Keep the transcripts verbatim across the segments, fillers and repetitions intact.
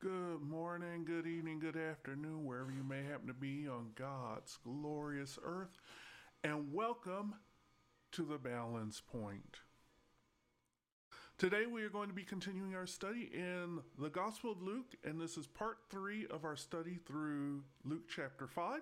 Good morning, good evening, good afternoon, wherever you may happen to be on God's glorious earth, and welcome to the Balance Point. Today we are going to be continuing our study in the Gospel of Luke, and this is part three of our study through Luke chapter five.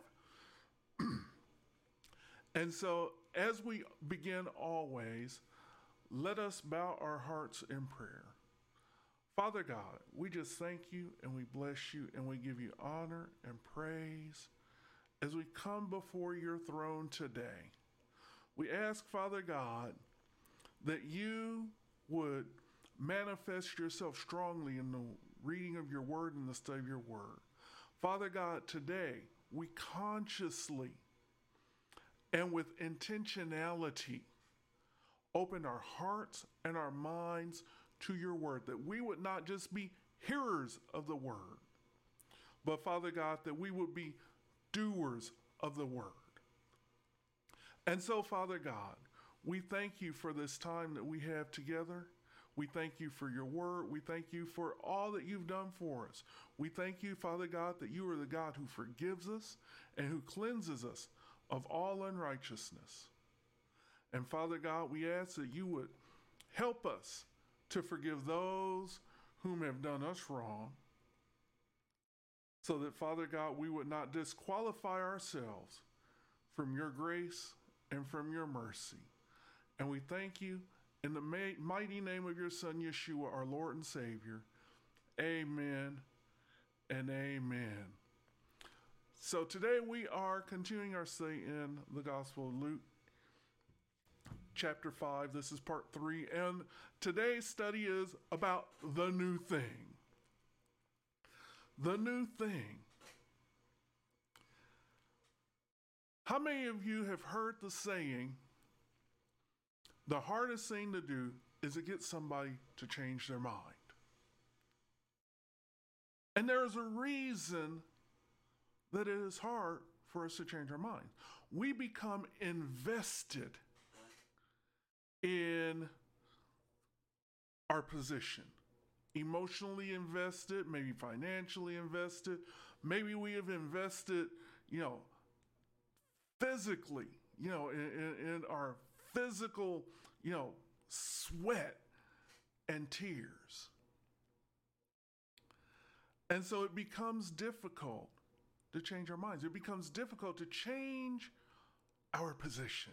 And so, as we begin always, let us bow our hearts in prayer. Father God, we just thank you and we bless you and we give you honor and praise as we come before your throne today. We ask, Father God, that you would manifest yourself strongly in the reading of your word and the study of your word. Father God, today we consciously and with intentionality open our hearts and our minds to your word, that we would not just be hearers of the word, but Father God, that we would be doers of the word. And so, Father God, we thank you for this time that we have together. We thank you for your word. We thank you for all that you've done for us. We thank you, Father God, that you are the God who forgives us and who cleanses us of all unrighteousness. And Father God, we ask that you would help us to forgive those whom have done us wrong, so that, Father God, we would not disqualify ourselves from your grace and from your mercy. And we thank you in the mighty name of your Son, Yeshua, our Lord and Savior. Amen and amen. So today we are continuing our study in the Gospel of Luke, chapter five. This is part three, and today's study is about the new thing. The new thing. How many of you have heard the saying, the hardest thing to do is to get somebody to change their mind? And there's a reason that it is hard for us to change our mind. We become invested in our position, emotionally invested, maybe financially invested, maybe we have invested, you know, physically, you know, in, in, in our physical, you know, sweat and tears. And so it becomes difficult to change our minds. It becomes difficult to change our position.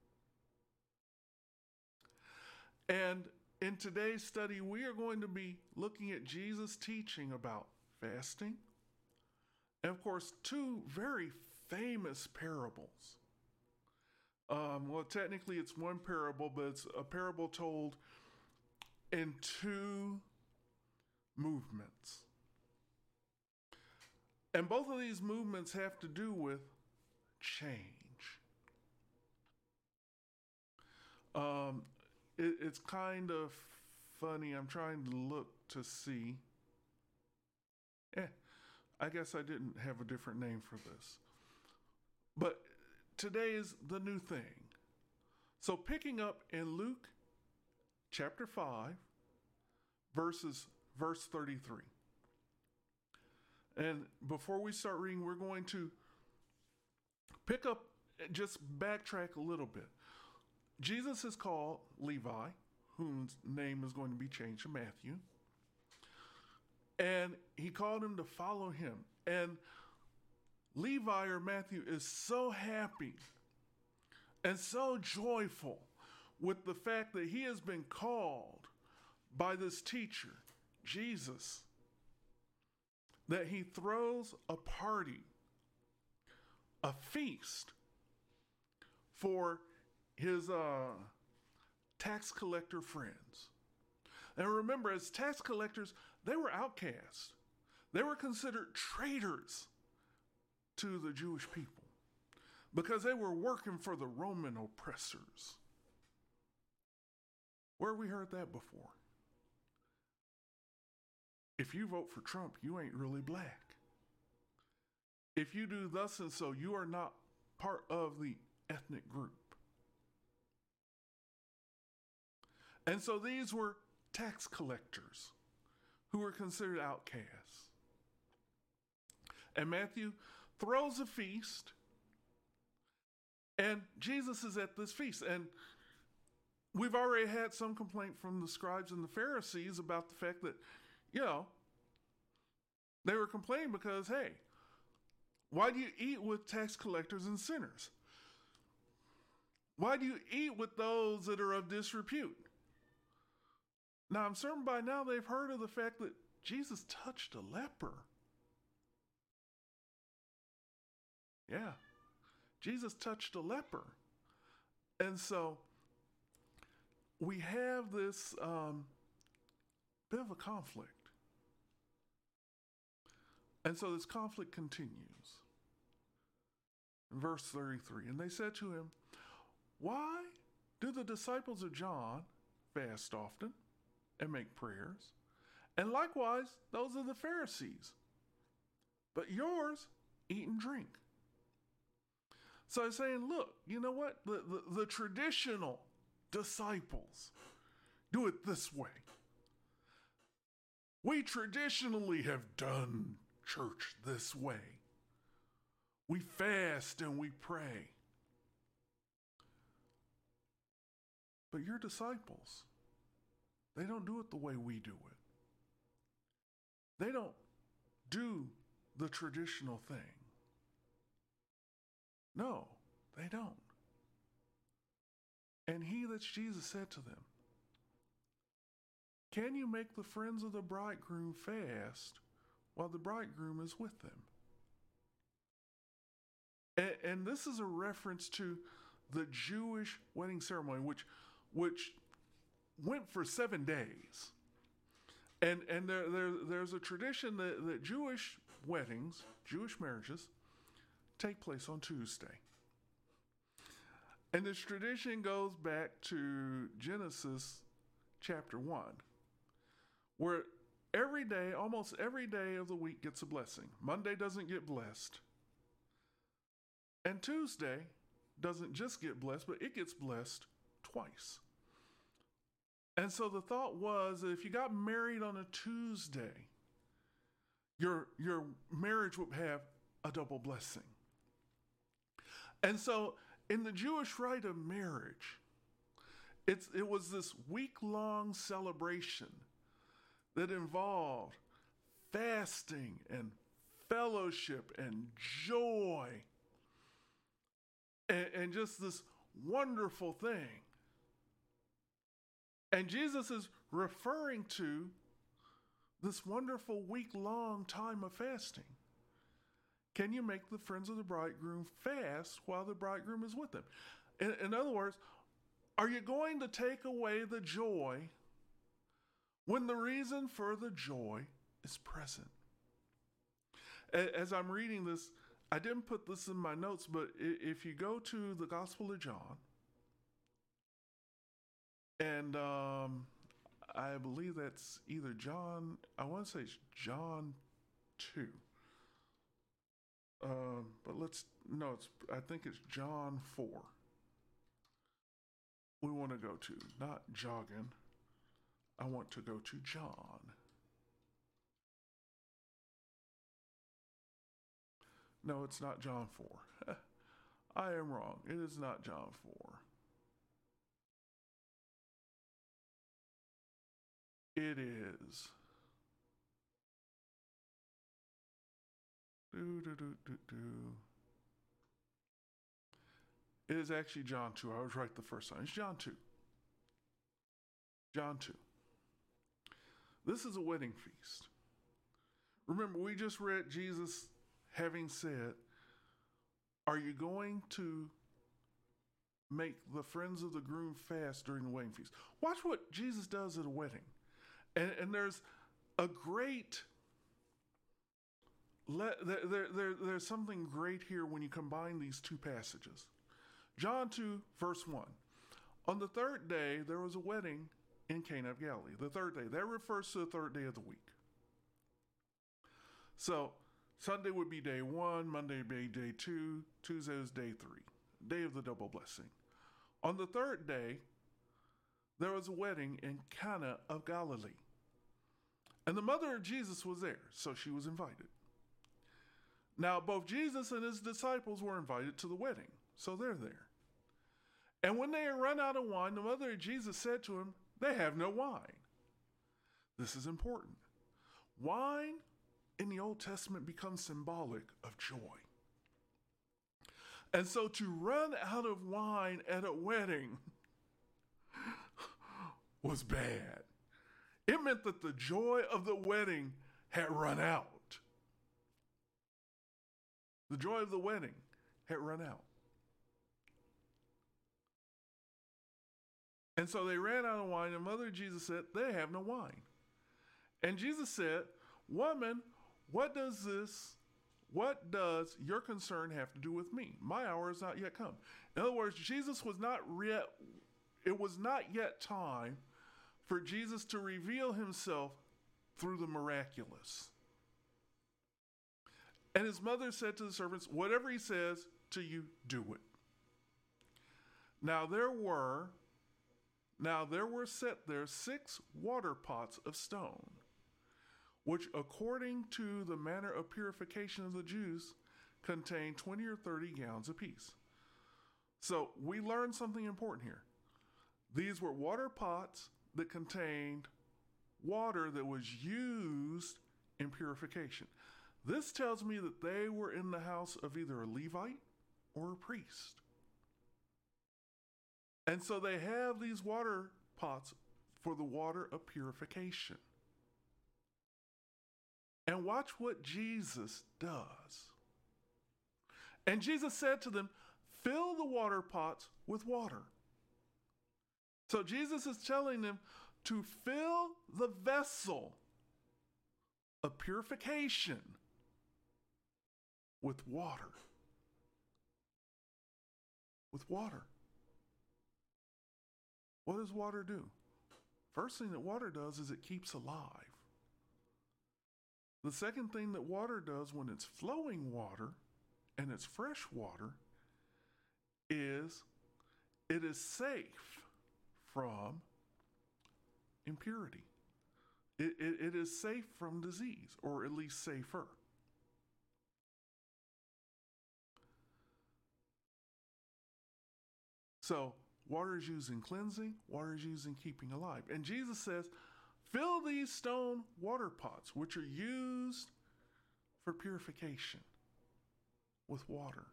And in today's study, we are going to be looking at Jesus' teaching about fasting. And of course, two very famous parables. Um, well, technically it's one parable, but it's a parable told in two movements. And both of these movements have to do with change. Um, it, it's kind of funny. I'm trying to look to see. Eh, I guess I didn't have a different name for this. But today is the new thing. So picking up in Luke chapter five, verses verse thirty-three. And before we start reading, we're going to pick up, just backtrack a little bit. Jesus is called Levi, whose name is going to be changed to Matthew. And he called him to follow him. And Levi, or Matthew, is so happy and so joyful with the fact that he has been called by this teacher, Jesus, that he throws a party, a feast for his uh, tax collector friends. And remember, as tax collectors, they were outcasts. They were considered traitors to the Jewish people because they were working for the Roman oppressors. Where have we heard that before? If you vote for Trump, you ain't really black. If you do thus and so, you are not part of the ethnic group. And so these were tax collectors who were considered outcasts. And Matthew throws a feast, and Jesus is at this feast. And we've already had some complaint from the scribes and the Pharisees about the fact that, you know, they were complaining because, hey, why do you eat with tax collectors and sinners? Why do you eat with those that are of disrepute? Now, I'm certain by now they've heard of the fact that Jesus touched a leper. Yeah, Jesus touched a leper. And so we have this um, bit of a conflict. And so this conflict continues. In verse thirty-three, and they said to him, why do the disciples of John fast often and make prayers? And likewise, those of the Pharisees. But yours eat and drink. So I'm saying, look, you know what? The, the, the traditional disciples do it this way. We traditionally have done church this way. We fast and we pray. But your disciples, they don't do it the way we do it. They don't do the traditional thing. No, they don't. And he, that's Jesus, said to them, can you make the friends of the bridegroom fast while the bridegroom is with them? And, and this is a reference to the Jewish wedding ceremony, which which went for seven days. And and there, there there's a tradition that, that Jewish weddings, Jewish marriages, take place on Tuesday. And this tradition goes back to Genesis chapter one, where every day, almost every day of the week gets a blessing. Monday doesn't get blessed. And Tuesday doesn't just get blessed, but it gets blessed twice. And so the thought was that if you got married on a Tuesday, your, your marriage would have a double blessing. And so in the Jewish rite of marriage, it's, it was this week-long celebration that involved fasting and fellowship and joy and, and just this wonderful thing. And Jesus is referring to this wonderful week-long time of fasting. Can you make the friends of the bridegroom fast while the bridegroom is with them? In, in other words, are you going to take away the joy when the reason for the joy is present? As I'm reading this, I didn't put this in my notes, but if you go to the Gospel of John, and um, I believe that's either John, I want to say it's John two. Um, but let's, no, it's, I think it's John four. We want to go to, not jogging. I want to go to John. No, it's not John four. I am wrong. It is not John four. It is. Do, do, do, do, do. It is actually John two. I was right the first time. It's John two. John two. This is a wedding feast. Remember, we just read Jesus having said, are you going to make the friends of the groom fast during the wedding feast? Watch what Jesus does at a wedding. And, and there's a great, le, there, there, there's something great here when you combine these two passages. John two, verse one. On the third day, there was a wedding in Cana of Galilee. The third day. That refers to the third day of the week. So, Sunday would be day one, Monday would be day two, Tuesday is day three, day of the double blessing. On the third day, there was a wedding in Cana of Galilee. And the mother of Jesus was there, so she was invited. Now, both Jesus and his disciples were invited to the wedding, so they're there. And when they had run out of wine, the mother of Jesus said to him, "They have no wine." This is important. Wine in the Old Testament becomes symbolic of joy. And so to run out of wine at a wedding was bad. It meant that the joy of the wedding had run out. The joy of the wedding had run out. And so they ran out of wine, and Mother of Jesus said, "They have no wine." And Jesus said, "Woman, what does this, what does your concern have to do with me? My hour has not yet come." In other words, Jesus was not yet, it was not yet time for Jesus to reveal himself through the miraculous. And his mother said to the servants, "Whatever he says to you, do it." Now there were, now there were set there six water pots of stone, which according to the manner of purification of the Jews contained twenty or thirty gallons apiece. So we learned something important here. These were water pots that contained water that was used in purification. This tells me that they were in the house of either a Levite or a priest. And so they have these water pots for the water of purification. And watch what Jesus does. And Jesus said to them, "Fill the water pots with water." So Jesus is telling them to fill the vessel of purification with water. With water. What does water do? First thing that water does is it keeps alive. The second thing that water does when it's flowing water and it's fresh water is it is safe from impurity. It, it, it is safe from disease, or at least safer. So water is used in cleansing, water is used in keeping alive. And Jesus says, fill these stone water pots, which are used for purification, with water.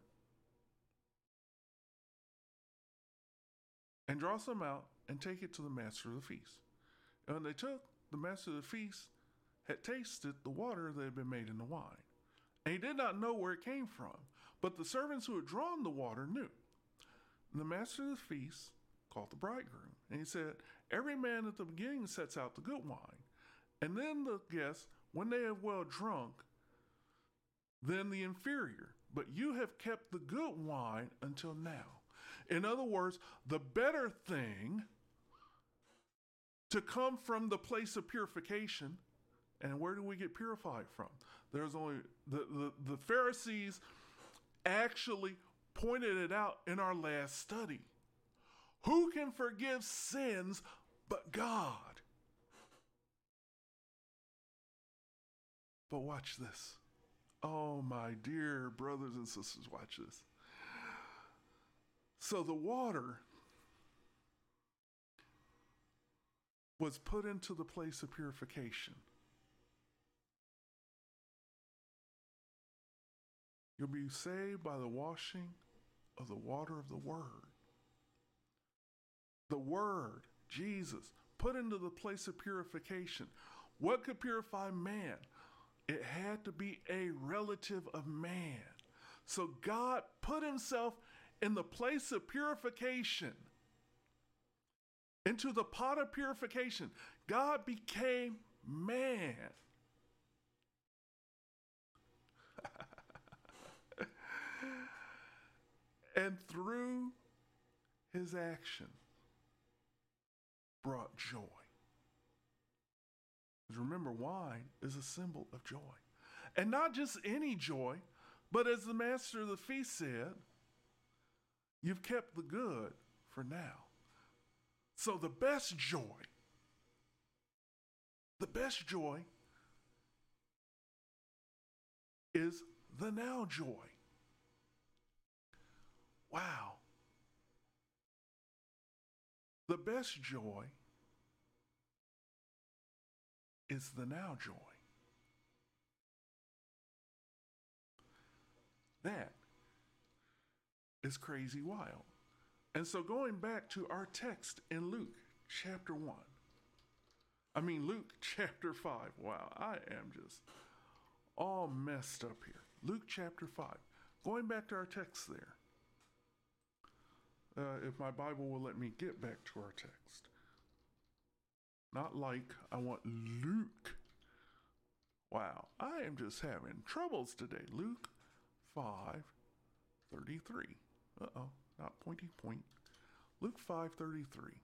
And draw some out and take it to the master of the feast. And when they took, the master of the feast had tasted the water that had been made into wine. And he did not know where it came from, but the servants who had drawn the water knew. And the master of the feast called the bridegroom, and he said, every man at the beginning sets out the good wine, and then the guests, when they have well drunk, then the inferior. But you have kept the good wine until now. In other words, the better thing to come from the place of purification. And where do we get purified from? There's only, the, the, the Pharisees actually pointed it out in our last study. Who can forgive sins but God? But watch this. Oh, my dear brothers and sisters, watch this. So the water was put into the place of purification. You'll be saved by the washing of the water of the Word. The Word, Jesus, put into the place of purification. What could purify man? It had to be a relative of man. So God put himself in the place of purification, into the pot of purification. God became man. And through his action brought joy. Because remember, wine is a symbol of joy. And not just any joy, but as the master of the feast said, you've kept the good for now. So the best joy, the best joy is the now joy. Wow. The best joy is the now joy. That is crazy wild. And so going back to our text in Luke chapter one, I mean Luke chapter five. Wow, I am just all messed up here. Luke chapter five. Going back to our text there. Uh, if my Bible will let me get back to our text. Not like, I want Luke. Wow, I am just having troubles today. Luke five thirty-three. Uh-oh, not pointy point. Luke five thirty-three.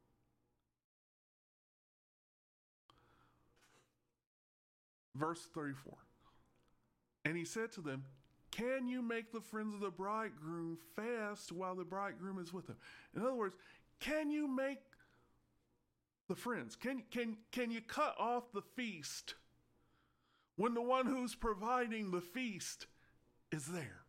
Verse thirty-four. And he said to them, can you make the friends of the bridegroom fast while the bridegroom is with them? In other words, can you make the friends, can, can, can you cut off the feast when the one who's providing the feast is there?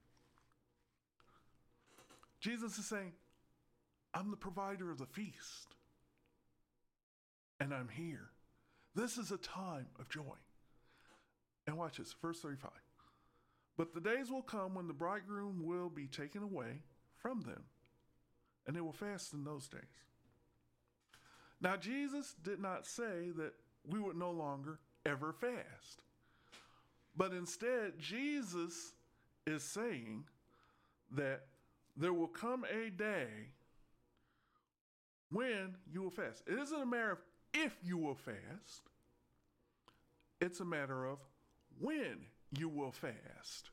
Jesus is saying, I'm the provider of the feast. And I'm here. This is a time of joy. And watch this, verse thirty-five. But the days will come when the bridegroom will be taken away from them, and they will fast in those days. Now, Jesus did not say that we would no longer ever fast. But instead, Jesus is saying that there will come a day when you will fast. It isn't a matter of if you will fast. It's a matter of when you will fast.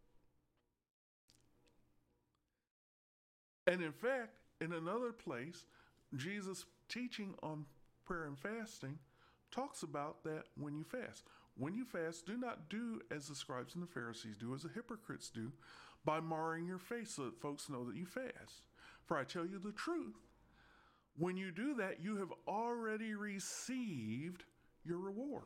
And in fact, in another place, Jesus teaching on prayer and fasting talks about that when you fast. When you fast, do not do as the scribes and the Pharisees do, as the hypocrites do, by marring your face so that folks know that you fast. For I tell you the truth, when you do that, you have already received your reward.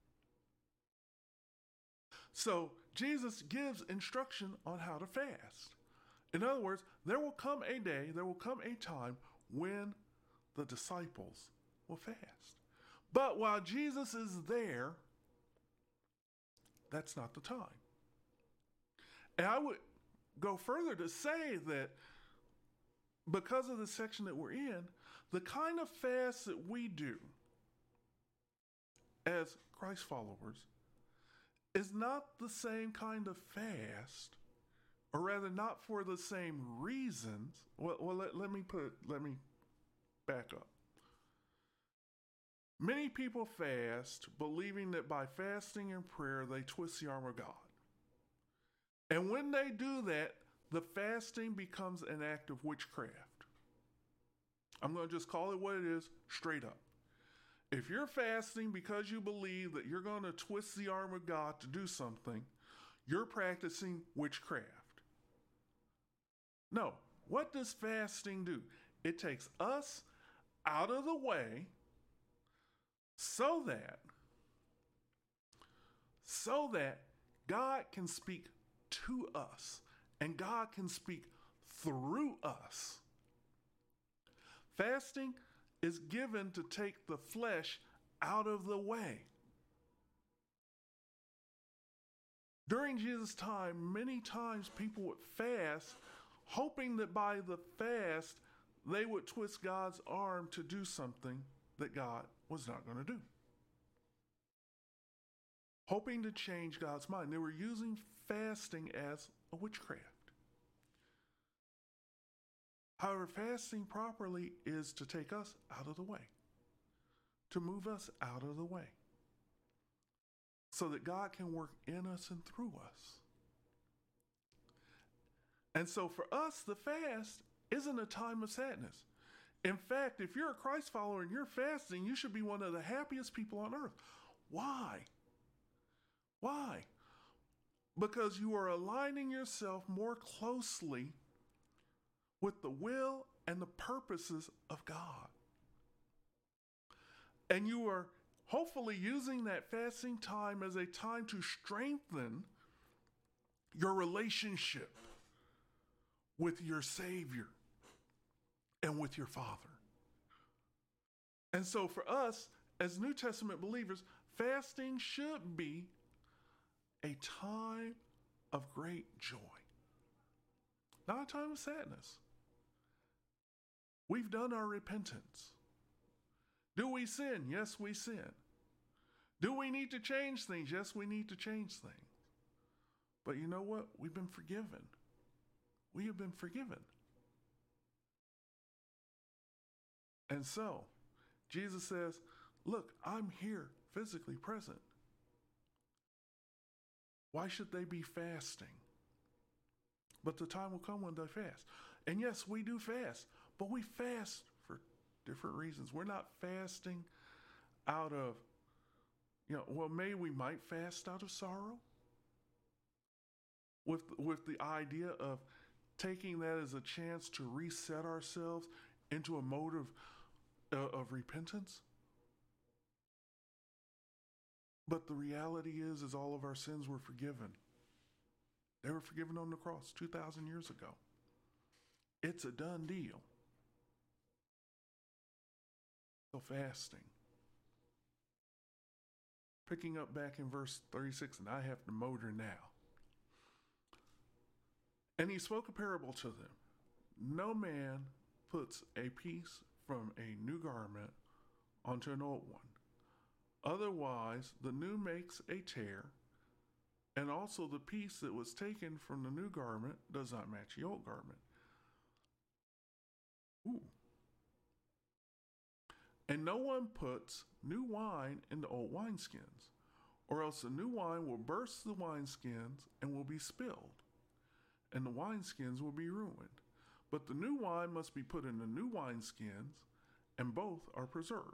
So Jesus gives instruction on how to fast. In other words, there will come a day, there will come a time when the disciples will fast. But while Jesus is there, that's not the time. And I would go further to say that because of the section that we're in, the kind of fast that we do as Christ followers is not the same kind of fast, or rather not for the same reasons. Well, well let, let me put, let me back up. Many people fast believing that by fasting and prayer, they twist the arm of God. And when they do that, the fasting becomes an act of witchcraft. I'm going to just call it what it is, straight up. If you're fasting because you believe that you're going to twist the arm of God to do something, you're practicing witchcraft. No, what does fasting do? It takes us out of the way so that, so that God can speak to us and God can speak through us. Fasting is given to take the flesh out of the way. During Jesus' time, many times people would fast, hoping that by the fast, they would twist God's arm to do something that God was not going to do. Hoping to change God's mind. They were using fasting as a witchcraft. However, fasting properly is to take us out of the way, to move us out of the way, so that God can work in us and through us. And so for us, the fast isn't a time of sadness. In fact, if you're a Christ follower and you're fasting, you should be one of the happiest people on earth. Why? Why? Because you are aligning yourself more closely with the will and the purposes of God. And you are hopefully using that fasting time as a time to strengthen your relationship with your Savior and with your Father. And so for us, as New Testament believers, fasting should be a time of great joy, not a time of sadness. We've done our repentance. Do we sin? Yes, we sin. Do we need to change things? Yes, we need to change things. But you know what? We've been forgiven. We have been forgiven. And so, Jesus says, look, I'm here physically present. Why should they be fasting? But the time will come when they fast. And yes, we do fast, but we fast for different reasons. We're not fasting out of, you know, well, maybe we might fast out of sorrow with, with the idea of taking that as a chance to reset ourselves into a mode of, uh, of repentance. But the reality is, is all of our sins were forgiven. They were forgiven on the cross two thousand years ago. It's a done deal. So fasting. Picking up back in verse thirty-six, and I have the motor now. And he spoke a parable to them. No man puts a piece from a new garment onto an old one. Otherwise, the new makes a tear, and also the piece that was taken from the new garment does not match the old garment. Ooh. And no one puts new wine into old wineskins, or else the new wine will burst the wineskins and will be spilled, and the wineskins will be ruined. But the new wine must be put in the new wineskins, and both are preserved.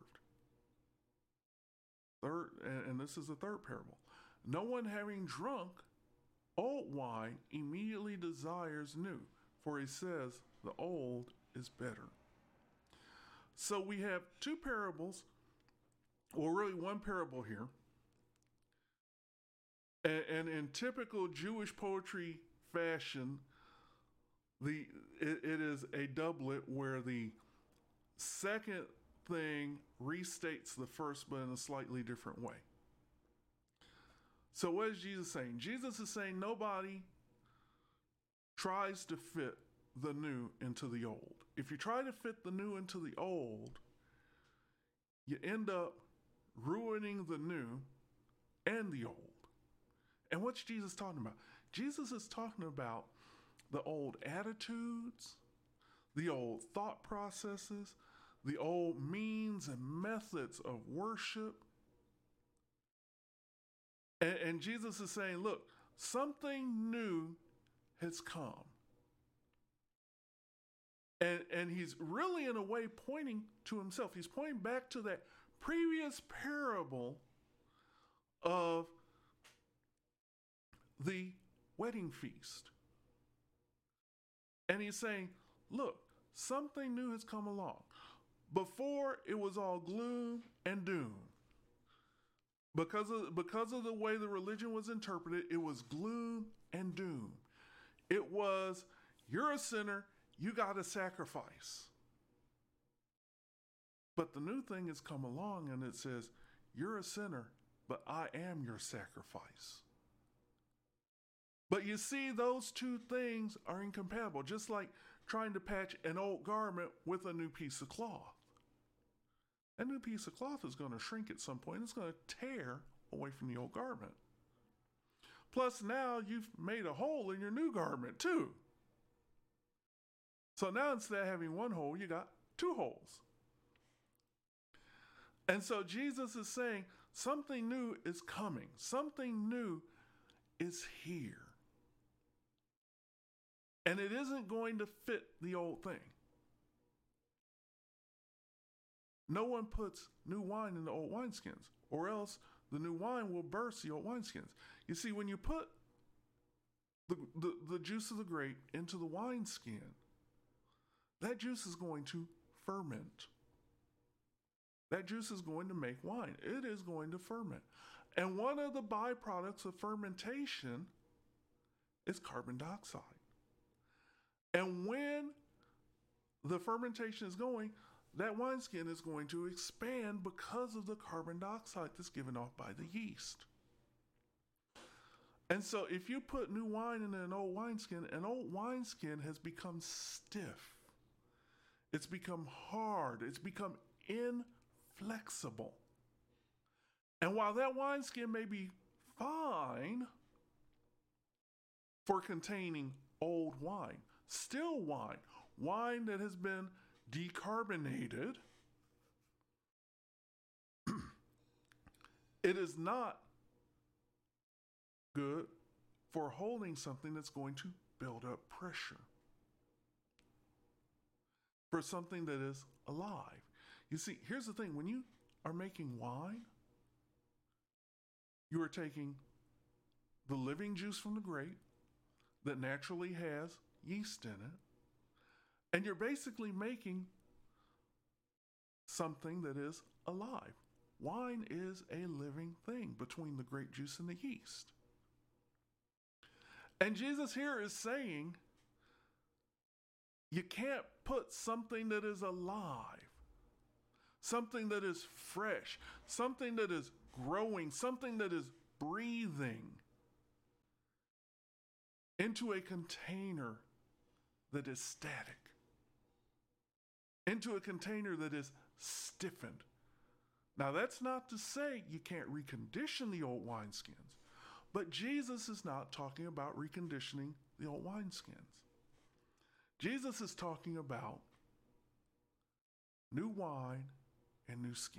Third, and this is the third parable. No one having drunk old wine immediately desires new, for he says the old is better. So we have two parables, or really one parable here. And, and in typical Jewish poetry fashion, the it, it is a doublet where the second thing restates the first, but in a slightly different way. So what is Jesus saying? Jesus is saying nobody tries to fit the new into the old. If you try to fit the new into the old, you end up ruining the new and the old. And what's Jesus talking about? Jesus is talking about the old attitudes, the old thought processes, the old means and methods of worship. And, and Jesus is saying, look, something new has come. And, and he's really, in a way, pointing to himself. He's pointing back to that previous parable of the wedding feast. And he's saying, look, something new has come along. Before, it was all gloom and doom. Because of, because of the way the religion was interpreted, it was gloom and doom. It was, you're a sinner, you got to sacrifice. But the new thing has come along and it says, you're a sinner, but I am your sacrifice. But you see, those two things are incompatible, just like trying to patch an old garment with a new piece of cloth. That new piece of cloth is going to shrink at some point. It's going to tear away from the old garment. Plus, now you've made a hole in your new garment, too. So now instead of having one hole, you got two holes. And so Jesus is saying something new is coming. Something new is here. And it isn't going to fit the old thing. No one puts new wine in the old wineskins, or else the new wine will burst the old wineskins. You see, when you put the, the, the juice of the grape into the wineskin, that juice is going to ferment. That juice is going to make wine. It is going to ferment. And one of the byproducts of fermentation It's carbon dioxide. And when the fermentation is going, that wineskin is going to expand because of the carbon dioxide that's given off by the yeast. And so if you put new wine in an old wineskin, an old wineskin has become stiff. It's become hard. It's become inflexible. And while that wineskin may be fine for containing old wine, still wine, wine that has been decarbonated, it is not good for holding something that's going to build up pressure, for something that is alive. You see, here's the thing. When you are making wine, you are taking the living juice from the grape that naturally has yeast in it, and you're basically making something that is alive. Wine is a living thing between the grape juice and the yeast. And Jesus here is saying, you can't put something that is alive, something that is fresh, something that is growing, something that is breathing, into a container that is static, into a container that is stiffened. Now, that's not to say you can't recondition the old wineskins, but Jesus is not talking about reconditioning the old wineskins. Jesus is talking about new wine and new skin,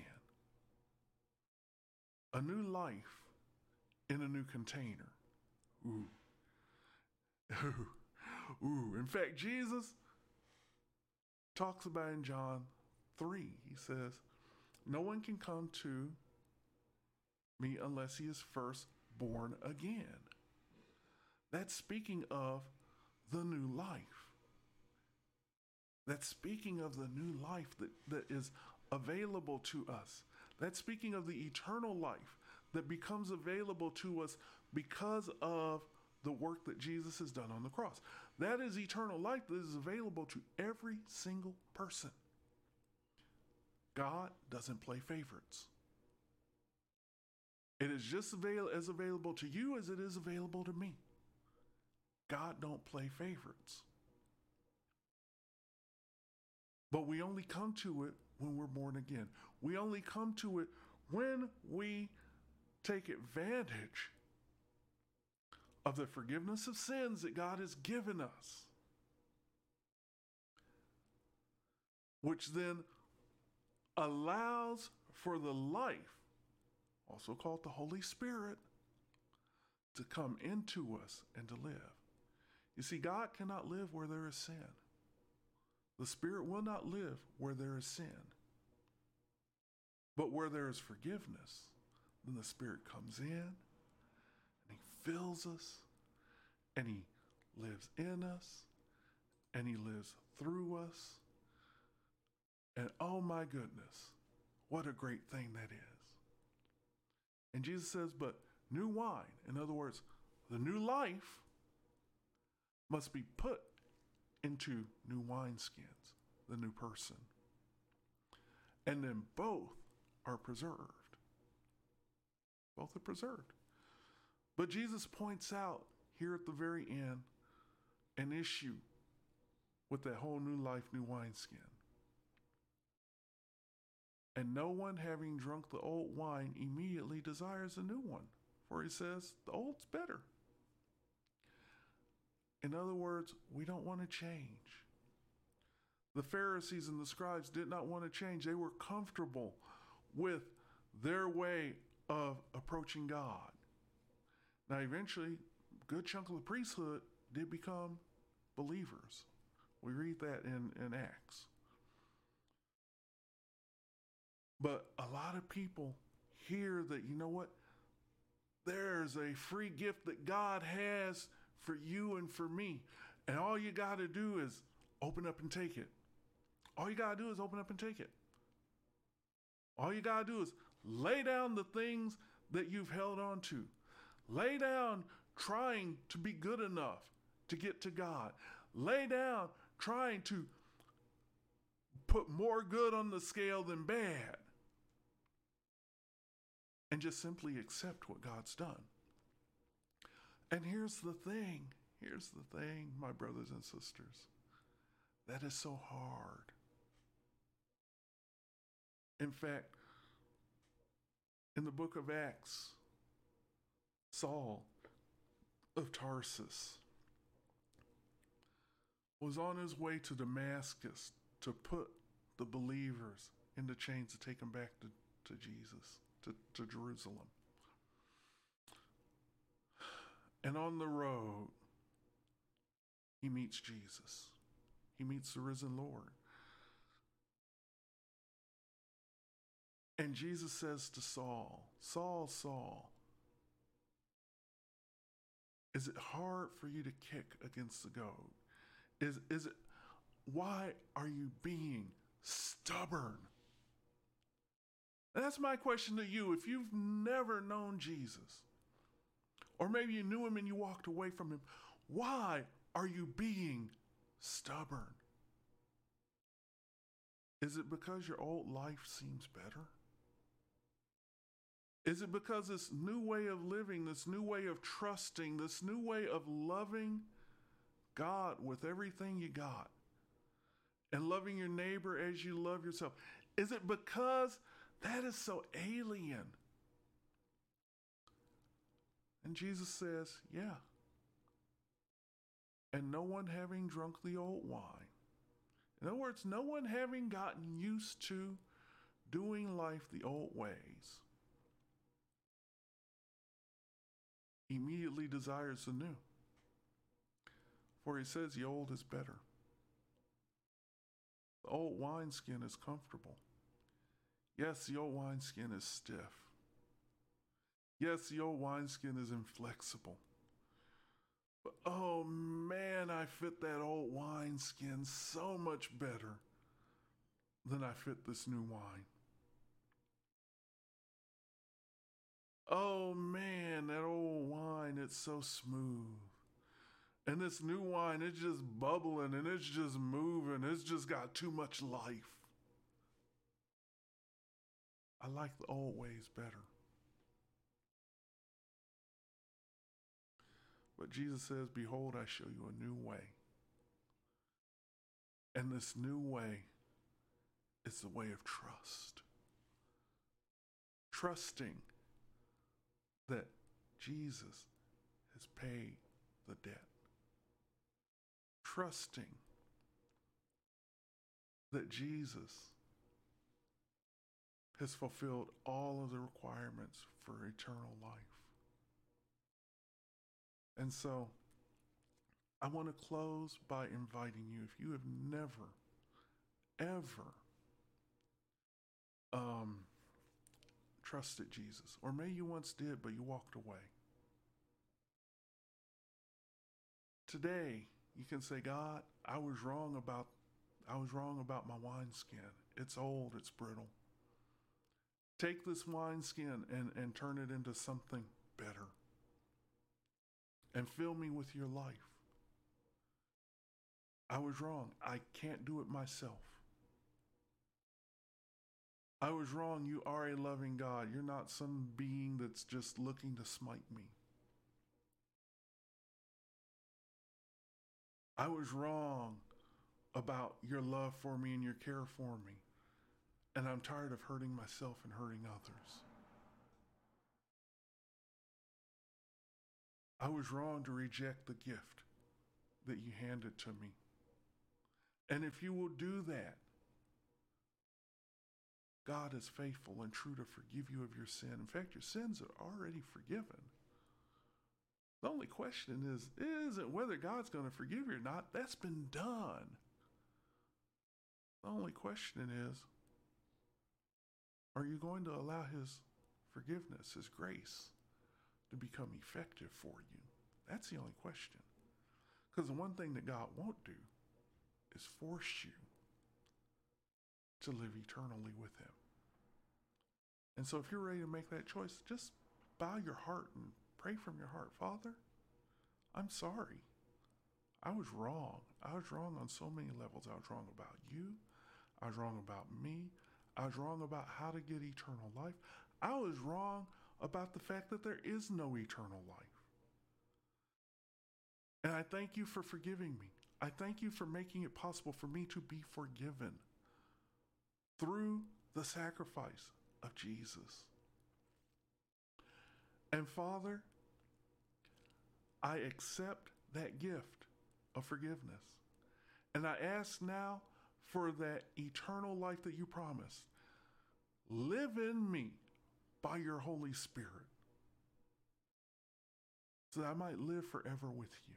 a new life in a new container. Ooh. Ooh. Ooh. In fact, Jesus talks about in John three, he says, no one can come to me unless he is first born again. That's speaking of the new life. That's speaking of the new life that, that is available to us. That's speaking of the eternal life that becomes available to us because of the work that Jesus has done on the cross. That is eternal life that is available to every single person. God doesn't play favorites. It is just avail- as available to you as it is available to me. God don't play favorites. But we only come to it when we're born again. We only come to it when we take advantage of the forgiveness of sins that God has given us, which then allows for the life, also called the Holy Spirit, to come into us and to live. You see, God cannot live where there is sin. The Spirit will not live where there is sin. But where there is forgiveness, then the Spirit comes in and he fills us and he lives in us and he lives through us. And oh my goodness, what a great thing that is. And Jesus says, but new wine, in other words, the new life must be put into new wineskins, the new person. And then both are preserved. Both are preserved. But Jesus points out here at the very end an issue with that whole new life, new wineskin. And no one, having drunk the old wine, immediately desires a new one, for he says, the old's better. In other words, we don't want to change. The Pharisees and the scribes did not want to change. They were comfortable with their way of approaching God. Now, eventually, a good chunk of the priesthood did become believers. We read that in, in Acts. But a lot of people hear that, you know what? There's a free gift that God has for you and for me. And all you got to do is open up and take it. All you got to do is open up and take it. All you got to do is lay down the things that you've held on to. Lay down trying to be good enough to get to God. Lay down trying to put more good on the scale than bad. And just simply accept what God's done. And here's the thing. Here's the thing, my brothers and sisters. That is so hard. In fact, in the book of Acts, Saul of Tarsus was on his way to Damascus to put the believers into chains to take them back to, to Jesus, to, to Jerusalem. And on the road, he meets Jesus. He meets the risen Lord. And Jesus says to Saul, Saul, Saul, is it hard for you to kick against the goad? Is, is it, why are you being stubborn? And that's my question to you. If you've never known Jesus, or maybe you knew him and you walked away from him, why are you being stubborn? Is it because your old life seems better? Is it because this new way of living, this new way of trusting, this new way of loving God with everything you got and loving your neighbor as you love yourself, is it because that is so alien? And Jesus says, yeah. And no one having drunk the old wine. In other words, no one having gotten used to doing life the old ways, immediately desires the new. For he says the old is better. The old wineskin is comfortable. Yes, the old wineskin is stiff. Yes, the old wineskin is inflexible. But oh man, I fit that old wineskin so much better than I fit this new wine. Oh man, that old wine, it's so smooth. And this new wine, it's just bubbling and it's just moving. It's just got too much life. I like the old ways better. But Jesus says, behold, I show you a new way. And this new way is the way of trust. Trusting that Jesus has paid the debt. Trusting that Jesus has fulfilled all of the requirements for eternal life. And so I want to close by inviting you, if you have never, ever um, trusted Jesus, or maybe you once did, but you walked away. Today, you can say, God, I was wrong about, I was wrong about my wineskin. It's old, it's brittle. Take this wineskin and, and turn it into something better. And fill me with your life. I was wrong. I can't do it myself. I was wrong. You are a loving God. You're not some being that's just looking to smite me. I was wrong about your love for me and your care for me. And I'm tired of hurting myself and hurting others. I was wrong to reject the gift that you handed to me. And if you will do that, God is faithful and true to forgive you of your sin. In fact, your sins are already forgiven. The only question is, isn't whether God's going to forgive you or not. That's been done. The only question is, are you going to allow his forgiveness, his grace, to become effective for you? That's the only question. Because the one thing that God won't do is force you to live eternally with him. And so if you're ready to make that choice, just bow your heart and pray from your heart. Father, I'm sorry. I was wrong. I was wrong on so many levels. I was wrong about you. I was wrong about me. I was wrong about how to get eternal life. I was wrong about the fact that there is no eternal life. And I thank you for forgiving me. I thank you for making it possible for me to be forgiven through the sacrifice of Jesus. And Father, I accept that gift of forgiveness. And I ask now for that eternal life that you promised. Live in me by your Holy Spirit so that I might live forever with you.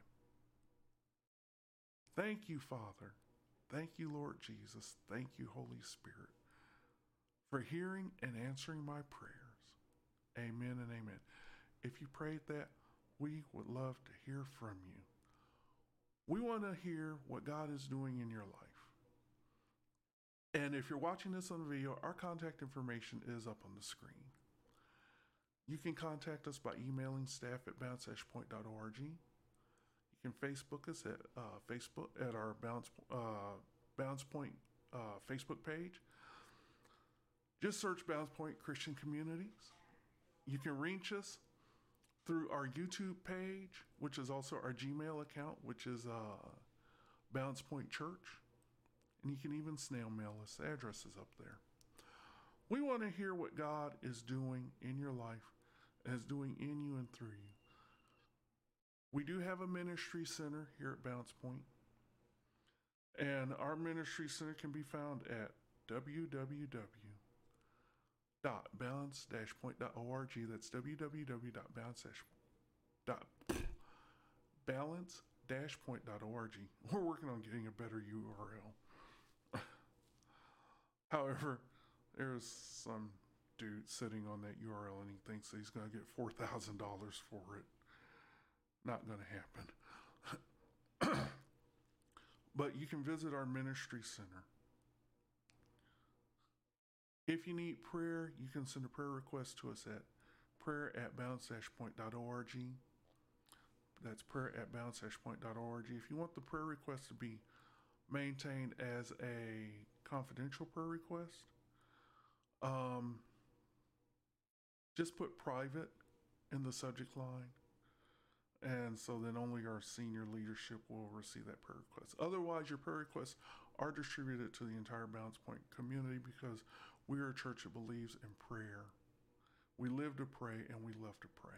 Thank you, Father. Thank you, Lord Jesus. Thank you, Holy Spirit, for hearing and answering my prayers. Amen and amen. If you prayed that, we would love to hear from you. We want to hear what God is doing in your life. And if you're watching this on video, our contact information is up on the screen. You can contact us by emailing staff at bounce dash point dot org. You can Facebook us at uh, Facebook at our Bounce uh, Bounce Point uh, Facebook page. Just search Bounce Point Christian Communities. You can reach us through our YouTube page, which is also our Gmail account, which is uh, Bounce Point Church. And you can even snail mail us. The address is up there. We want to hear what God is doing in your life, is doing in you and through you. We do have a ministry center here at Bounce Point. And our ministry center can be found at w w w dot balance dash point dot org. That's w w w dot balance dash point dot org. We're working on getting a better U R L. However, there's some dude sitting on that U R L and he thinks that he's going to get four thousand dollars for it. Not going to happen. But you can visit our ministry center. If you need prayer, you can send a prayer request to us at prayer at bounce dash point dot org. That's prayer at bounce dash point dot org. If you want the prayer request to be maintained as a confidential prayer request, um, just put private in the subject line. And so then only our senior leadership will receive that prayer request. Otherwise, your prayer requests are distributed to the entire Bounce Point community because we are a church that believes in prayer. We live to pray and we love to pray.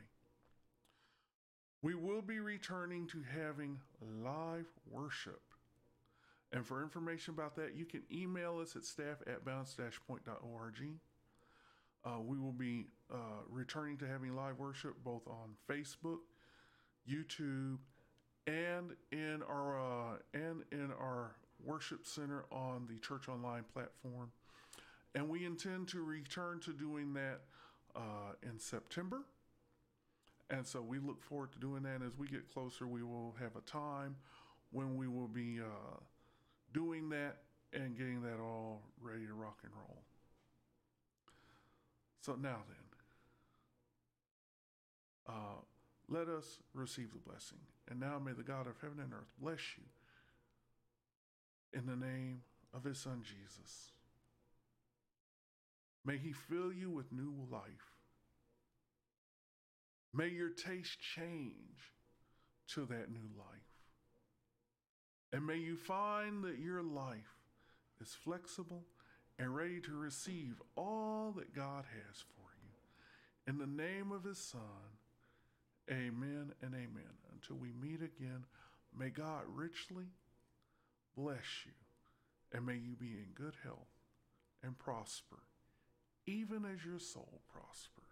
We will be returning to having live worship. And for information about that, you can email us at staff at bounce dash point dot org. Uh, we will be uh, returning to having live worship both on Facebook, YouTube, and in our uh, and in our worship center on the Church Online platform. And we intend to return to doing that uh, in September. And so we look forward to doing that. As we get closer, we will have a time when we will be uh, doing that and getting that all ready to rock and roll. So now then, uh, let us receive the blessing. And now may the God of heaven and earth bless you in the name of his son Jesus. May he fill you with new life. May your taste change to that new life. And may you find that your life is flexible and ready to receive all that God has for you. In the name of his son, amen and amen. Until we meet again, may God richly bless you, and may you be in good health and prosper, even as your soul prospers.